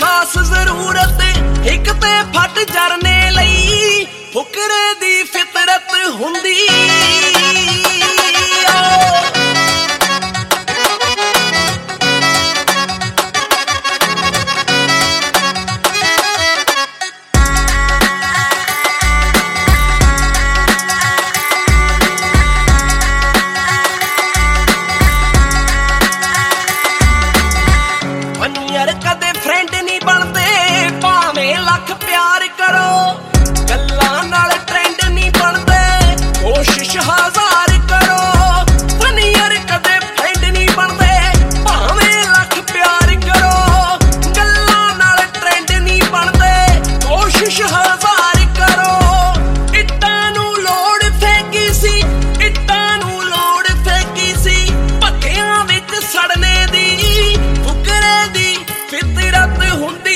खास जरूरत एक ते फट जरने लई फुकरे दी फितरत हुंदी कदे फ्रेंड नहीं बनते भावें लख प्यार करो गल्लां नाल ट्रेंड नहीं बनते कोशिश हजार करो फनियर कदे फ्रेंड नहीं बनते भावें लख प्यार करो गल्लां नाल ट्रेंड नहीं बनते कोशिश हजार करो इट्टां नूं लोड़ फेंकी सी इट्टां नूं लोड़ फेंकी सी भक्कियां विच सड़ने दी फुकरे दी फितरत हुंदी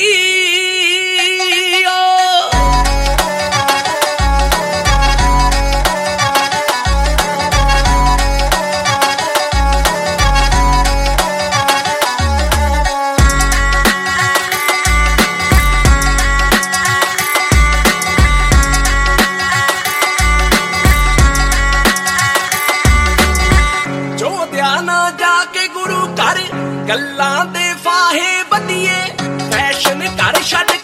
जो ध्याना जाके गुरु घर गल्लां दे फाहे बदिए फैशन कर छड़